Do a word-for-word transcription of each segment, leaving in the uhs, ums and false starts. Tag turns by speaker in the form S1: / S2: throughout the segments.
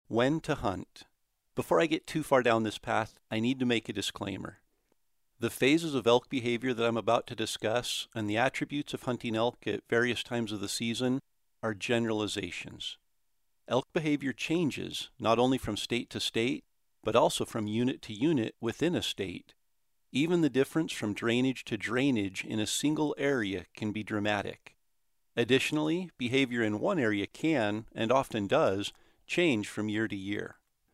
S1: When to hunt. Before I get too far down this path, I need to make a disclaimer. The phases of elk behavior that I'm about to discuss and the attributes of hunting elk at various times of the season are generalizations. Elk behavior changes not only from state to state, but also from unit to unit within a state. Even the difference from drainage to drainage in a single area can be dramatic. Additionally, behavior in one area can, and often does, change from year to year.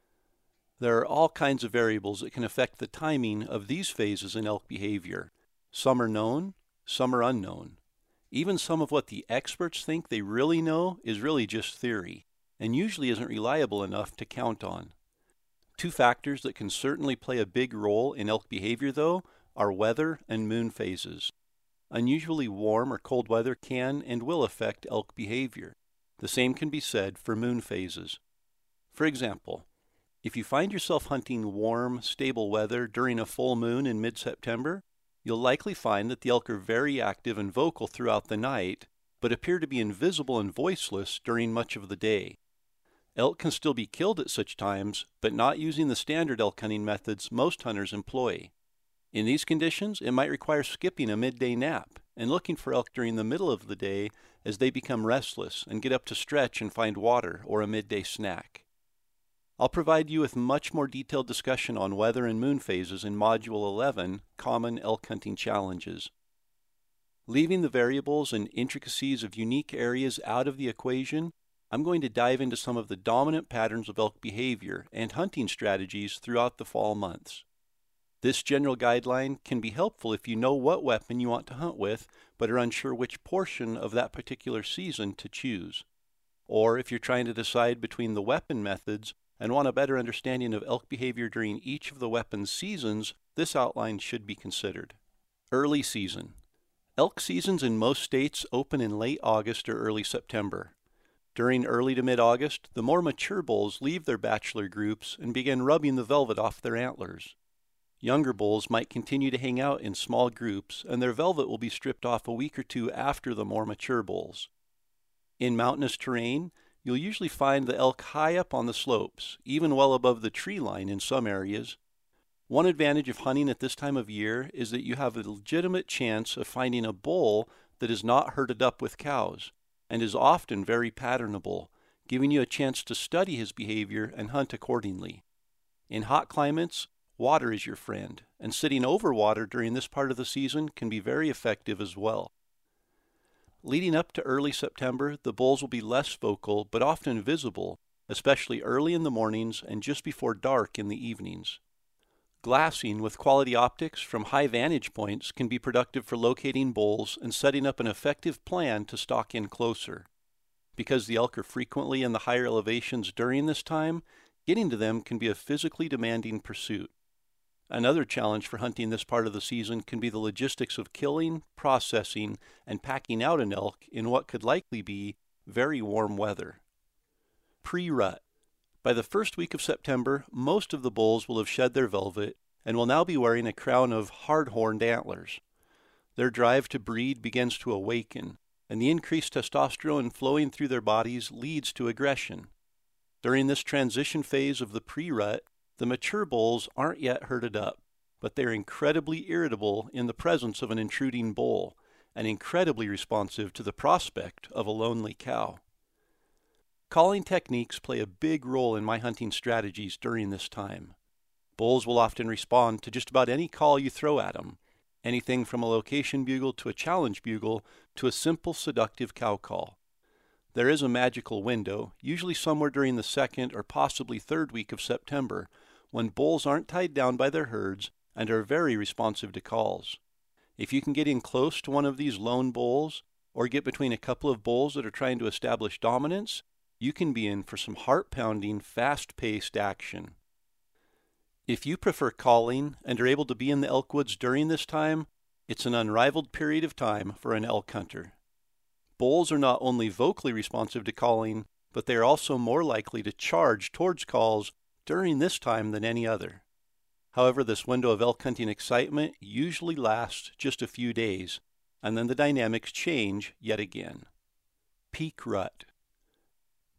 S1: There are all kinds of variables that can affect the timing of these phases in elk behavior. Some are known, some are unknown. Even some of what the experts think they really know is really just theory, and usually isn't reliable enough to count on. Two factors that can certainly play a big role in elk behavior, though, are weather and moon phases. Unusually warm or cold weather can and will affect elk behavior. The same can be said for moon phases. For example, if you find yourself hunting warm, stable weather during a full moon in mid-September, you'll likely find that the elk are very active and vocal throughout the night, but appear to be invisible and voiceless during much of the day. Elk can still be killed at such times, but not using the standard elk hunting methods most hunters employ. In these conditions, it might require skipping a midday nap and looking for elk during the middle of the day as they become restless and get up to stretch and find water or a midday snack. I'll provide you with much more detailed discussion on weather and moon phases in Module eleven, Common Elk Hunting Challenges. Leaving the variables and intricacies of unique areas out of the equation, I'm going to dive into some of the dominant patterns of elk behavior and hunting strategies throughout the fall months. This general guideline can be helpful if you know what weapon you want to hunt with, but are unsure which portion of that particular season to choose. Or if you're trying to decide between the weapon methods and want a better understanding of elk behavior during each of the weapon's seasons, this outline should be considered. Early season. Elk seasons in most states open in late August or early September. During early to mid-August, the more mature bulls leave their bachelor groups and begin rubbing the velvet off their antlers. Younger bulls might continue to hang out in small groups, and their velvet will be stripped off a week or two after the more mature bulls. In mountainous terrain, you'll usually find the elk high up on the slopes, even well above the tree line in some areas. One advantage of hunting at this time of year is that you have a legitimate chance of finding a bull that is not herded up with cows, and is often very patternable, giving you a chance to study his behavior and hunt accordingly. In hot climates, water is your friend, and sitting over water during this part of the season can be very effective as well. Leading up to early September, the bulls will be less vocal but often visible, especially early in the mornings and just before dark in the evenings. Glassing with quality optics from high vantage points can be productive for locating bulls and setting up an effective plan to stalk in closer. Because the elk are frequently in the higher elevations during this time, getting to them can be a physically demanding pursuit. Another challenge for hunting this part of the season can be the logistics of killing, processing, and packing out an elk in what could likely be very warm weather. Pre-rut. By the first week of September, most of the bulls will have shed their velvet and will now be wearing a crown of hard-horned antlers. Their drive to breed begins to awaken, and the increased testosterone flowing through their bodies leads to aggression. During this transition phase of the pre-rut, the mature bulls aren't yet herded up, but they're incredibly irritable in the presence of an intruding bull, and incredibly responsive to the prospect of a lonely cow. Calling techniques play a big role in my hunting strategies during this time. Bulls will often respond to just about any call you throw at them, anything from a location bugle to a challenge bugle to a simple seductive cow call. There is a magical window, usually somewhere during the second or possibly third week of September, when bulls aren't tied down by their herds and are very responsive to calls. If you can get in close to one of these lone bulls, or get between a couple of bulls that are trying to establish dominance, you can be in for some heart-pounding, fast-paced action. If you prefer calling and are able to be in the elk woods during this time, it's an unrivaled period of time for an elk hunter. Bulls are not only vocally responsive to calling, but they are also more likely to charge towards calls during this time than any other. However, this window of elk hunting excitement usually lasts just a few days, and then the dynamics change yet again. Peak rut.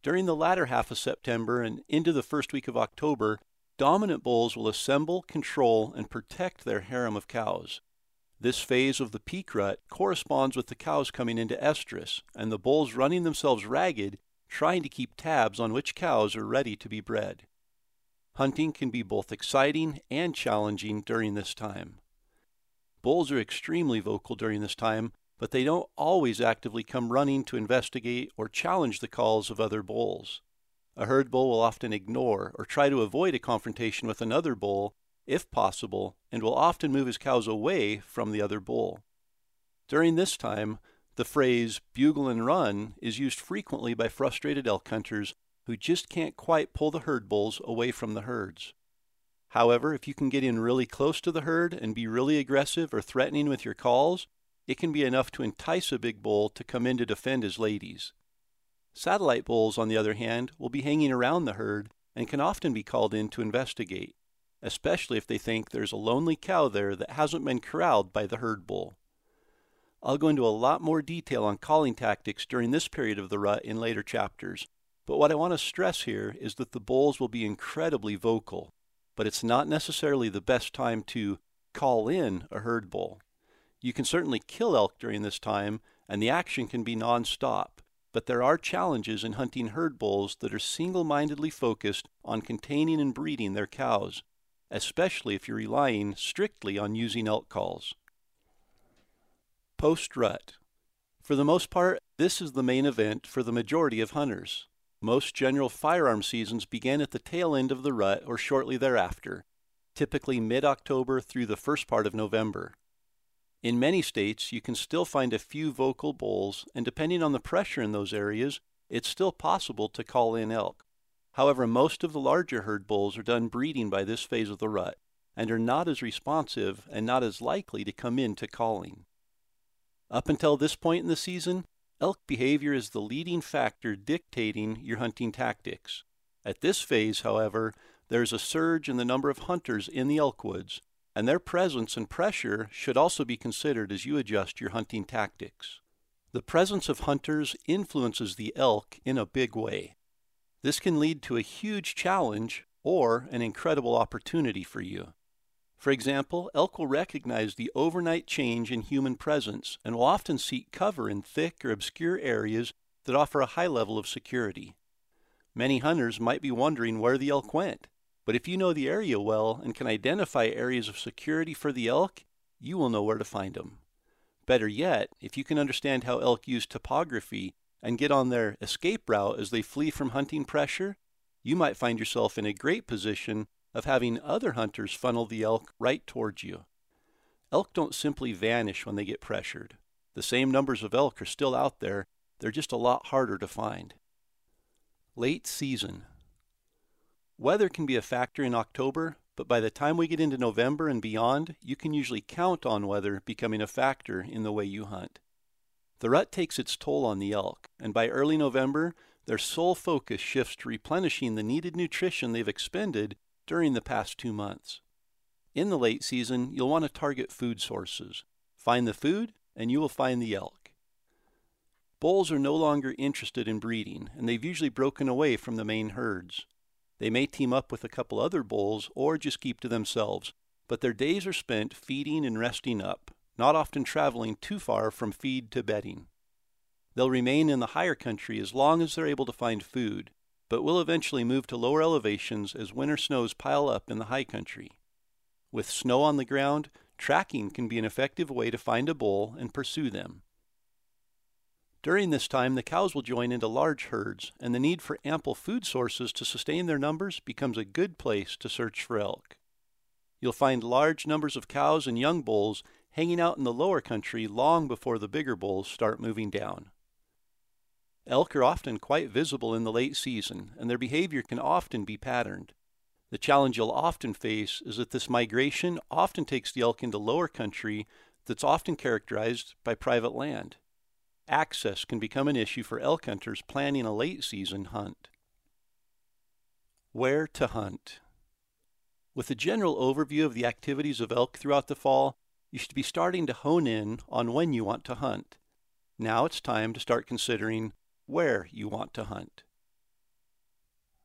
S1: During the latter half of September and into the first week of October, dominant bulls will assemble, control, and protect their harem of cows. This phase of the peak rut corresponds with the cows coming into estrus and the bulls running themselves ragged, trying to keep tabs on which cows are ready to be bred. Hunting can be both exciting and challenging during this time. Bulls are extremely vocal during this time, but they don't always actively come running to investigate or challenge the calls of other bulls. A herd bull will often ignore or try to avoid a confrontation with another bull, if possible, and will often move his cows away from the other bull. During this time, the phrase bugle and run is used frequently by frustrated elk hunters who just can't quite pull the herd bulls away from the herds. However, if you can get in really close to the herd and be really aggressive or threatening with your calls, it can be enough to entice a big bull to come in to defend his ladies. Satellite bulls, on the other hand, will be hanging around the herd and can often be called in to investigate, especially if they think there's a lonely cow there that hasn't been corralled by the herd bull. I'll go into a lot more detail on calling tactics during this period of the rut in later chapters, but what I want to stress here is that the bulls will be incredibly vocal, but it's not necessarily the best time to call in a herd bull. You can certainly kill elk during this time, and the action can be non-stop, but there are challenges in hunting herd bulls that are single-mindedly focused on containing and breeding their cows, especially if you're relying strictly on using elk calls. Post-rut. For the most part, this is the main event for the majority of hunters. Most general firearm seasons begin at the tail end of the rut or shortly thereafter, typically mid-October through the first part of November. In many states, you can still find a few vocal bulls, and depending on the pressure in those areas, it's still possible to call in elk. However, most of the larger herd bulls are done breeding by this phase of the rut, and are not as responsive and not as likely to come in to calling. Up until this point in the season, elk behavior is the leading factor dictating your hunting tactics. At this phase, however, there is a surge in the number of hunters in the elk woods, and their presence and pressure should also be considered as you adjust your hunting tactics. The presence of hunters influences the elk in a big way. This can lead to a huge challenge or an incredible opportunity for you. For example, elk will recognize the overnight change in human presence and will often seek cover in thick or obscure areas that offer a high level of security. Many hunters might be wondering where the elk went, but if you know the area well and can identify areas of security for the elk, you will know where to find them. Better yet, if you can understand how elk use topography and get on their escape route as they flee from hunting pressure, you might find yourself in a great position of having other hunters funnel the elk right towards you. Elk don't simply vanish when they get pressured. The same numbers of elk are still out there, they're just a lot harder to find. Late season. Weather can be a factor in October, but by the time we get into November and beyond, you can usually count on weather becoming a factor in the way you hunt. The rut takes its toll on the elk, and by early November, their sole focus shifts to replenishing the needed nutrition they've expended during the past two months. In the late season, you'll want to target food sources. Find the food, and you will find the elk. Bulls are no longer interested in breeding, and they've usually broken away from the main herds. They may team up with a couple other bulls or just keep to themselves, but their days are spent feeding and resting up, not often traveling too far from feed to bedding. They'll remain in the higher country as long as they're able to find food, but will eventually move to lower elevations as winter snows pile up in the high country. With snow on the ground, tracking can be an effective way to find a bull and pursue them. During this time, the cows will join into large herds, and the need for ample food sources to sustain their numbers becomes a good place to search for elk. You'll find large numbers of cows and young bulls hanging out in the lower country long before the bigger bulls start moving down. Elk are often quite visible in the late season, and their behavior can often be patterned. The challenge you'll often face is that this migration often takes the elk into lower country that's often characterized by private land. Access can become an issue for elk hunters planning a late season hunt. Where to hunt. With a general overview of the activities of elk throughout the fall, you should be starting to hone in on when you want to hunt. Now it's time to start considering where you want to hunt.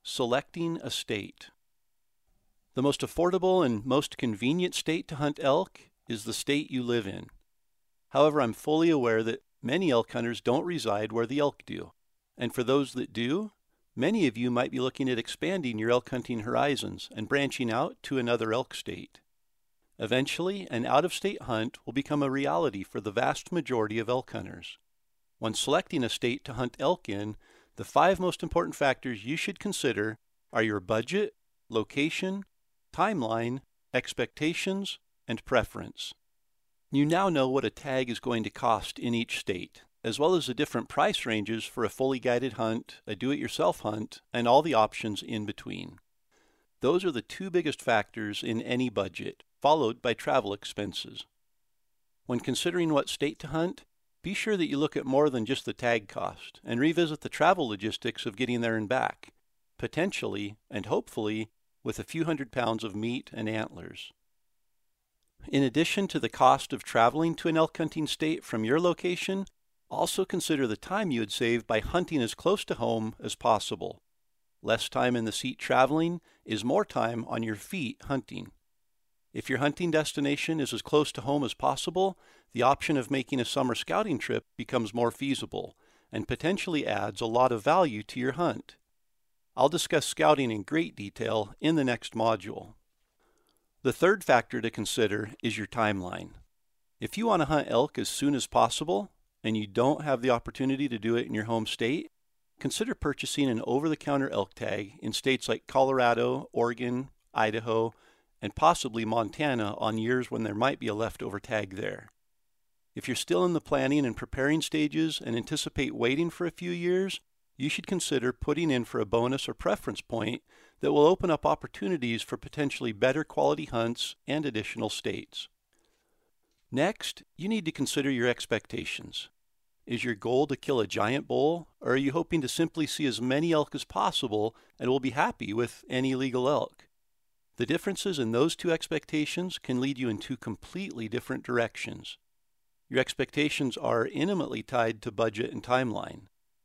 S1: Selecting a state. The most affordable and most convenient state to hunt elk is the state you live in. However, I'm fully aware that many elk hunters don't reside where the elk do. And for those that do, many of you might be looking at expanding your elk hunting horizons and branching out to another elk state. Eventually, an out-of-state hunt will become a reality for the vast majority of elk hunters. When selecting a state to hunt elk in, the five most important factors you should consider are your budget, location, timeline, expectations, and preference. You now know what a tag is going to cost in each state, as well as the different price ranges for a fully guided hunt, a do-it-yourself hunt, and all the options in between. Those are the two biggest factors in any budget, followed by travel expenses. When considering what state to hunt, be sure that you look at more than just the tag cost and revisit the travel logistics of getting there and back, potentially and hopefully with a few hundred pounds of meat and antlers. In addition to the cost of traveling to an elk hunting state from your location, also consider the time you would save by hunting as close to home as possible. Less time in the seat traveling is more time on your feet hunting. If your hunting destination is as close to home as possible, the option of making a summer scouting trip becomes more feasible and potentially adds a lot of value to your hunt. I'll discuss scouting in great detail in the next module. The third factor to consider is your timeline. If you want to hunt elk as soon as possible, and you don't have the opportunity to do it in your home state, consider purchasing an over-the-counter elk tag in states like Colorado, Oregon, Idaho, and possibly Montana on years when there might be a leftover tag there. If you're still in the planning and preparing stages and anticipate waiting for a few years, you should consider putting in for a bonus or preference point that will open up opportunities for potentially better quality hunts and additional states. Next, you need to consider your expectations. Is your goal to kill a giant bull, or are you hoping to simply see as many elk as possible and will be happy with any legal elk? The differences in those two expectations can lead you in two completely different directions. Your expectations are intimately tied to budget and timeline.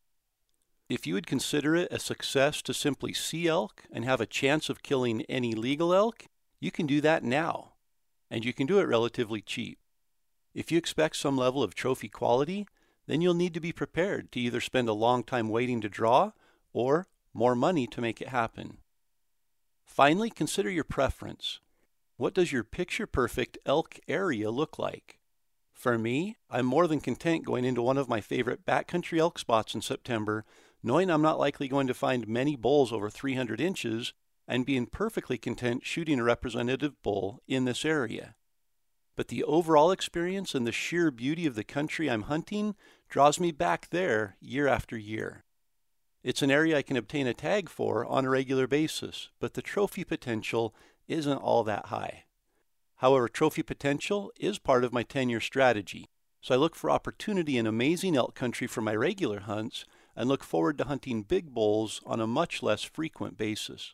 S1: If you would consider it a success to simply see elk and have a chance of killing any legal elk, you can do that now, and you can do it relatively cheap. If you expect some level of trophy quality, then you'll need to be prepared to either spend a long time waiting to draw or more money to make it happen. Finally, consider your preference. What does your picture-perfect elk area look like? For me, I'm more than content going into one of my favorite backcountry elk spots in September, knowing I'm not likely going to find many bulls over three hundred inches, and being perfectly content shooting a representative bull in this area. But the overall experience and the sheer beauty of the country I'm hunting draws me back there year after year. It's an area I can obtain a tag for on a regular basis, but the trophy potential isn't all that high. However, trophy potential is part of my ten-year strategy, so I look for opportunity in amazing elk country for my regular hunts and look forward to hunting big bulls on a much less frequent basis.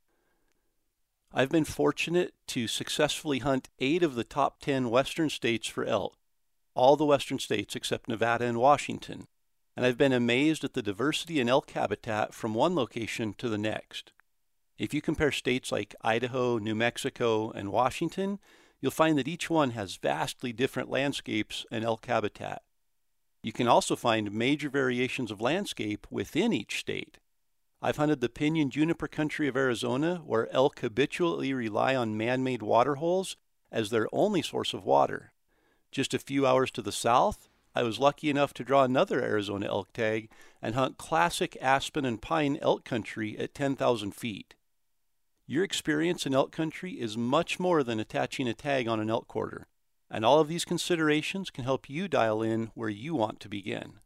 S1: I've been fortunate to successfully hunt eight of the top ten western states for elk, all the western states except Nevada and Washington, and I've been amazed at the diversity in elk habitat from one location to the next. If you compare states like Idaho, New Mexico, and Washington, you'll find that each one has vastly different landscapes and elk habitat. You can also find major variations of landscape within each state. I've hunted the pinyon juniper country of Arizona, where elk habitually rely on man-made water holes as their only source of water. Just a few hours to the south, I was lucky enough to draw another Arizona elk tag and hunt classic aspen and pine elk country at ten thousand feet. Your experience in elk country is much more than attaching a tag on an elk quarter, and all of these considerations can help you dial in where you want to begin.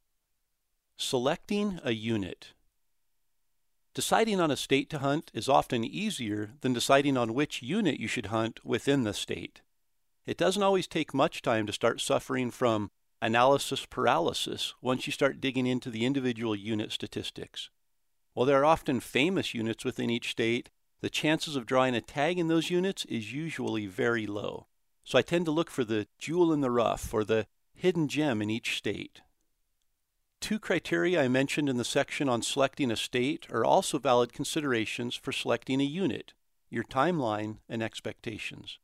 S1: Selecting a unit. Deciding on a state to hunt is often easier than deciding on which unit you should hunt within the state. It doesn't always take much time to start suffering from analysis paralysis once you start digging into the individual unit statistics. While there are often famous units within each state, the chances of drawing a tag in those units is usually very low. So I tend to look for the jewel in the rough or the hidden gem in each state. Two criteria I mentioned in the section on selecting a state are also valid considerations for selecting a unit: your timeline and expectations.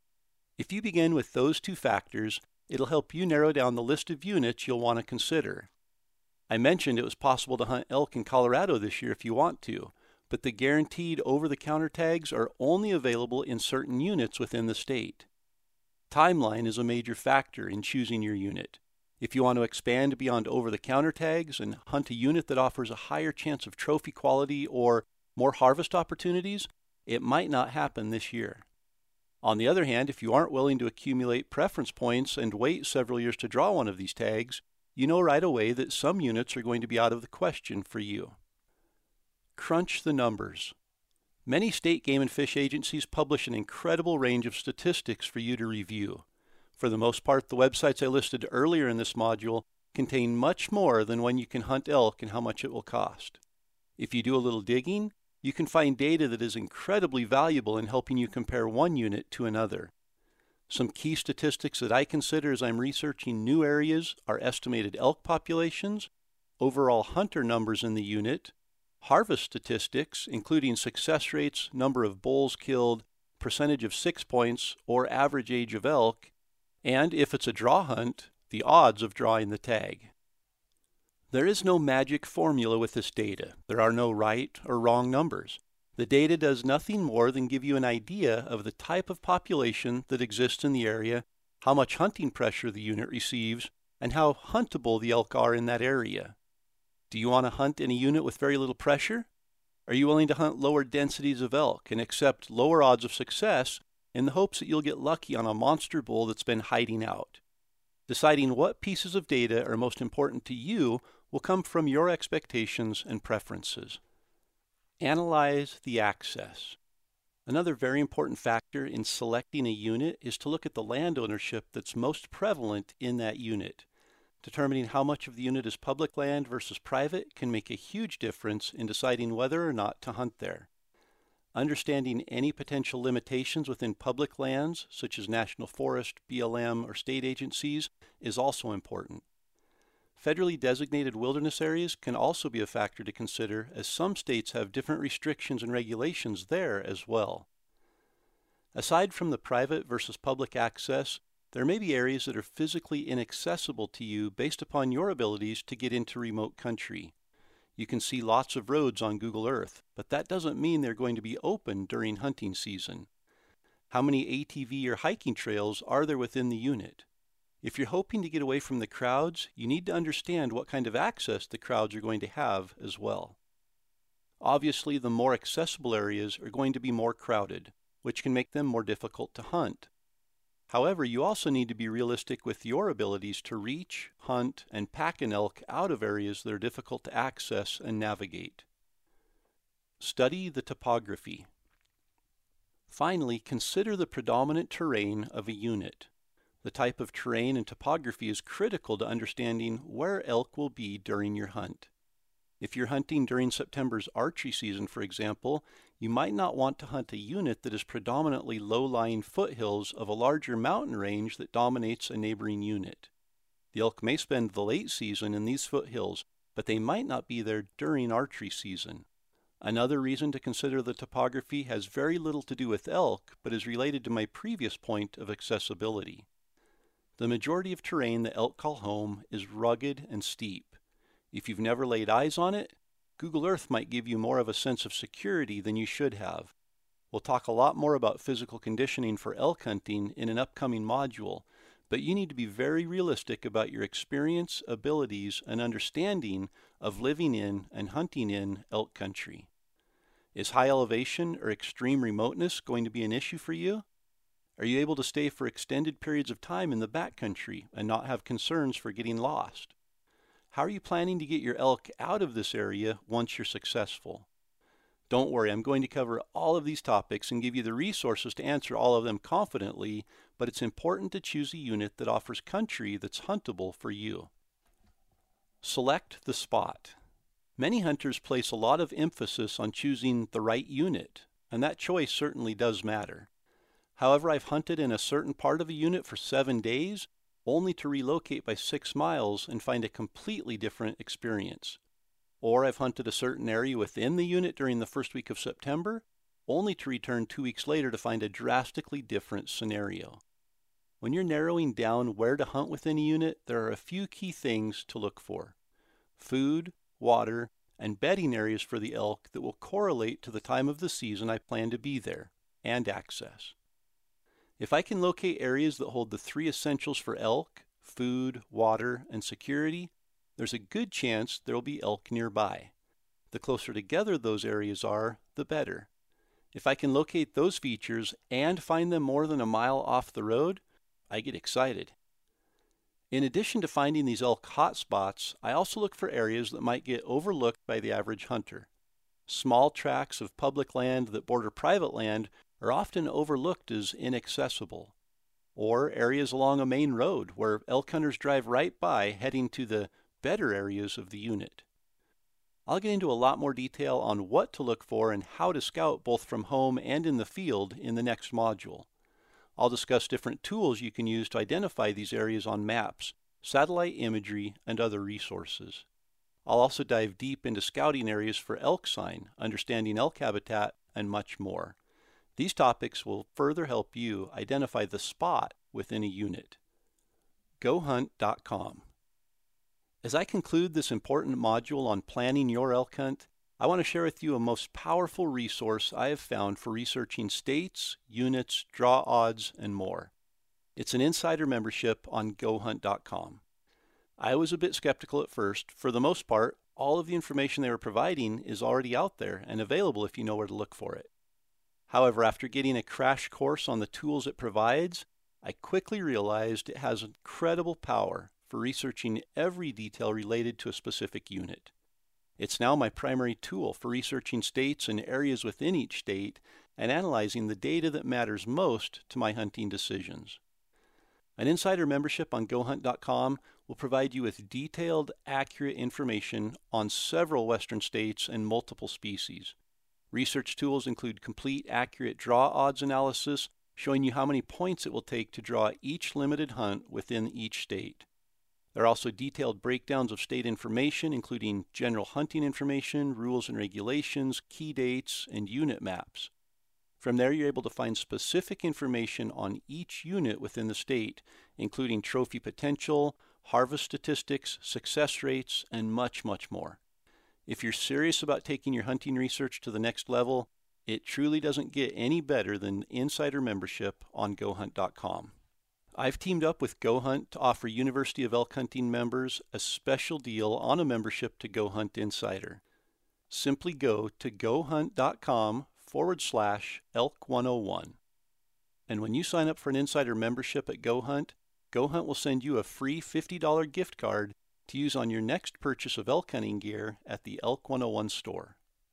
S1: If you begin with those two factors, it'll help you narrow down the list of units you'll want to consider. I mentioned it was possible to hunt elk in Colorado this year if you want to, but the guaranteed over-the-counter tags are only available in certain units within the state. Timeline is a major factor in choosing your unit. If you want to expand beyond over-the-counter tags and hunt a unit that offers a higher chance of trophy quality or more harvest opportunities, it might not happen this year. On the other hand, if you aren't willing to accumulate preference points and wait several years to draw one of these tags, you know right away that some units are going to be out of the question for you. Crunch the numbers. Many state game and fish agencies publish an incredible range of statistics for you to review. For the most part, the websites I listed earlier in this module contain much more than when you can hunt elk and how much it will cost. If you do a little digging, you can find data that is incredibly valuable in helping you compare one unit to another. Some key statistics that I consider as I'm researching new areas are estimated elk populations, overall hunter numbers in the unit, harvest statistics, including success rates, number of bulls killed, percentage of six points, or average age of elk, and if it's a draw hunt, the odds of drawing the tag. There is no magic formula with this data. There are no right or wrong numbers. The data does nothing more than give you an idea of the type of population that exists in the area, how much hunting pressure the unit receives, and how huntable the elk are in that area. Do you want to hunt in a unit with very little pressure? Are you willing to hunt lower densities of elk and accept lower odds of success in the hopes that you'll get lucky on a monster bull that's been hiding out? Deciding what pieces of data are most important to you will come from your expectations and preferences. Analyze the access. Another very important factor in selecting a unit is to look at the land ownership that's most prevalent in that unit. Determining how much of the unit is public land versus private can make a huge difference in deciding whether or not to hunt there. Understanding any potential limitations within public lands, such as National Forest, B L M, or state agencies, is also important. Federally designated wilderness areas can also be a factor to consider, as some states have different restrictions and regulations there as well. Aside from the private versus public access, there may be areas that are physically inaccessible to you based upon your abilities to get into remote country. You can see lots of roads on Google Earth, but that doesn't mean they're going to be open during hunting season. How many A T V or hiking trails are there within the unit? If you're hoping to get away from the crowds, you need to understand what kind of access the crowds are going to have as well. Obviously, the more accessible areas are going to be more crowded, which can make them more difficult to hunt. However, you also need to be realistic with your abilities to reach, hunt, and pack an elk out of areas that are difficult to access and navigate. Study the topography. Finally, consider the predominant terrain of a unit. The type of terrain and topography is critical to understanding where elk will be during your hunt. If you're hunting during September's archery season, for example, you might not want to hunt a unit that is predominantly low-lying foothills of a larger mountain range that dominates a neighboring unit. The elk may spend the late season in these foothills, but they might not be there during archery season. Another reason to consider the topography has very little to do with elk, but is related to my previous point of accessibility. The majority of terrain that elk call home is rugged and steep. If you've never laid eyes on it, Google Earth might give you more of a sense of security than you should have. We'll talk a lot more about physical conditioning for elk hunting in an upcoming module, but you need to be very realistic about your experience, abilities, and understanding of living in and hunting in elk country. Is high elevation or extreme remoteness going to be an issue for you? Are you able to stay for extended periods of time in the backcountry and not have concerns for getting lost? How are you planning to get your elk out of this area once you're successful? Don't worry, I'm going to cover all of these topics and give you the resources to answer all of them confidently, but it's important to choose a unit that offers country that's huntable for you. Select the spot. Many hunters place a lot of emphasis on choosing the right unit, and that choice certainly does matter. However, I've hunted in a certain part of a unit for seven days, only to relocate by six miles and find a completely different experience. Or I've hunted a certain area within the unit during the first week of September, only to return two weeks later to find a drastically different scenario. When you're narrowing down where to hunt within a unit, there are a few key things to look for: food, water, and bedding areas for the elk that will correlate to the time of the season I plan to be there, and access. If I can locate areas that hold the three essentials for elk, food, water, and security, there's a good chance there will be elk nearby. The closer together those areas are, the better. If I can locate those features and find them more than a mile off the road, I get excited. In addition to finding these elk hotspots, I also look for areas that might get overlooked by the average hunter. Small tracts of public land that border private land are often overlooked as inaccessible. Or areas along a main road where elk hunters drive right by, heading to the better areas of the unit. I'll get into a lot more detail on what to look for and how to scout both from home and in the field in the next module. I'll discuss different tools you can use to identify these areas on maps, satellite imagery, and other resources. I'll also dive deep into scouting areas for elk sign, understanding elk habitat, and much more. These topics will further help you identify the spot within a unit. go hunt dot com. As I conclude this important module on planning your elk hunt, I want to share with you a most powerful resource I have found for researching states, units, draw odds, and more. It's an insider membership on go hunt dot com. I was a bit skeptical at first. For the most part, all of the information they were providing is already out there and available if you know where to look for it. However, after getting a crash course on the tools it provides, I quickly realized it has incredible power for researching every detail related to a specific unit. It's now my primary tool for researching states and areas within each state and analyzing the data that matters most to my hunting decisions. An insider membership on go hunt dot com will provide you with detailed, accurate information on several western states and multiple species. Research tools include complete, accurate draw odds analysis, showing you how many points it will take to draw each limited hunt within each state. There are also detailed breakdowns of state information, including general hunting information, rules and regulations, key dates, and unit maps. From there, you're able to find specific information on each unit within the state, including trophy potential, harvest statistics, success rates, and much, much more. If you're serious about taking your hunting research to the next level, it truly doesn't get any better than insider membership on go hunt dot com. I've teamed up with GoHunt to offer University of Elk Hunting members a special deal on a membership to GoHunt Insider. Simply go to go hunt dot com forward slash elk one oh one. And when you sign up for an insider membership at GoHunt, GoHunt will send you a free fifty dollar gift card to use on your next purchase of elk hunting gear at the Elk one oh one store.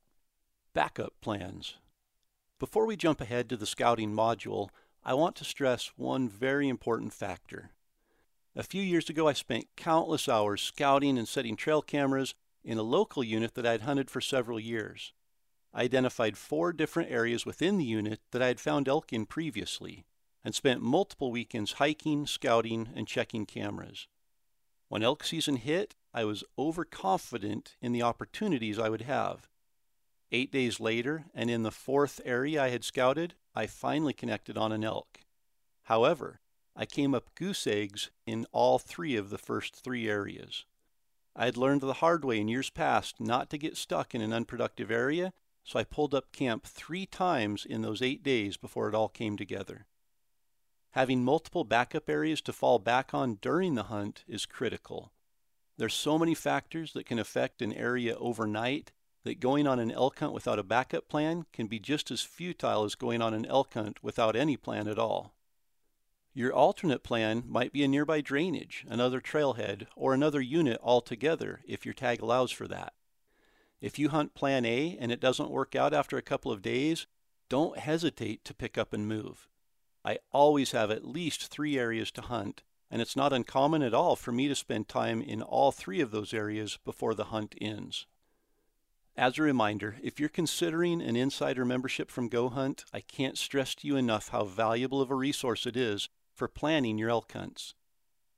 S1: Backup plans. Before we jump ahead to the scouting module, I want to stress one very important factor. A few years ago, I spent countless hours scouting and setting trail cameras in a local unit that I had hunted for several years. I identified four different areas within the unit that I had found elk in previously, and spent multiple weekends hiking, scouting, and checking cameras. When elk season hit, I was overconfident in the opportunities I would have. Eight days later, and in the fourth area I had scouted, I finally connected on an elk. However, I came up goose eggs in all three of the first three areas. I had learned the hard way in years past not to get stuck in an unproductive area, so I pulled up camp three times in those eight days before it all came together. Having multiple backup areas to fall back on during the hunt is critical. There's so many factors that can affect an area overnight that going on an elk hunt without a backup plan can be just as futile as going on an elk hunt without any plan at all. Your alternate plan might be a nearby drainage, another trailhead, or another unit altogether if your tag allows for that. If you hunt plan A and it doesn't work out after a couple of days, don't hesitate to pick up and move. I always have at least three areas to hunt, and it's not uncommon at all for me to spend time in all three of those areas before the hunt ends. As a reminder, if you're considering an insider membership from GoHunt, I can't stress to you enough how valuable of a resource it is for planning your elk hunts.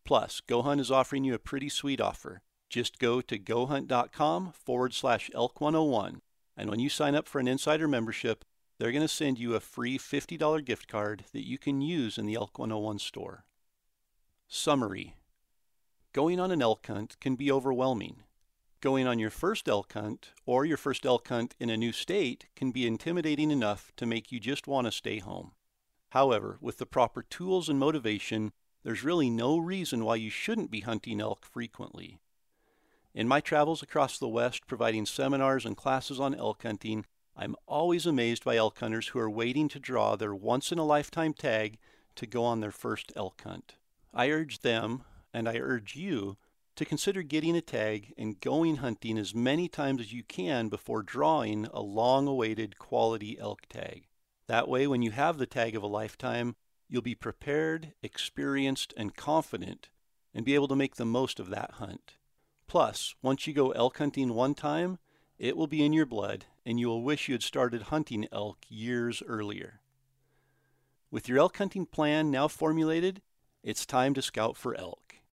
S1: Plus, GoHunt is offering you a pretty sweet offer. Just go to gohunt.com forward slash elk101, and when you sign up for an insider membership, they're going to send you a free fifty dollar gift card that you can use in the Elk one oh one store. Summary. Going on an elk hunt can be overwhelming. Going on your first elk hunt or your first elk hunt in a new state can be intimidating enough to make you just want to stay home. However, with the proper tools and motivation, there's really no reason why you shouldn't be hunting elk frequently. In my travels across the West providing seminars and classes on elk hunting, I'm always amazed by elk hunters who are waiting to draw their once-in-a-lifetime tag to go on their first elk hunt. I urge them, and I urge you, to consider getting a tag and going hunting as many times as you can before drawing a long-awaited quality elk tag. That way, when you have the tag of a lifetime, you'll be prepared, experienced, and confident, and be able to make the most of that hunt. Plus, once you go elk hunting one time, it will be in your blood, and you will wish you had started hunting elk years earlier. With your elk hunting plan now formulated, it's time to scout for elk.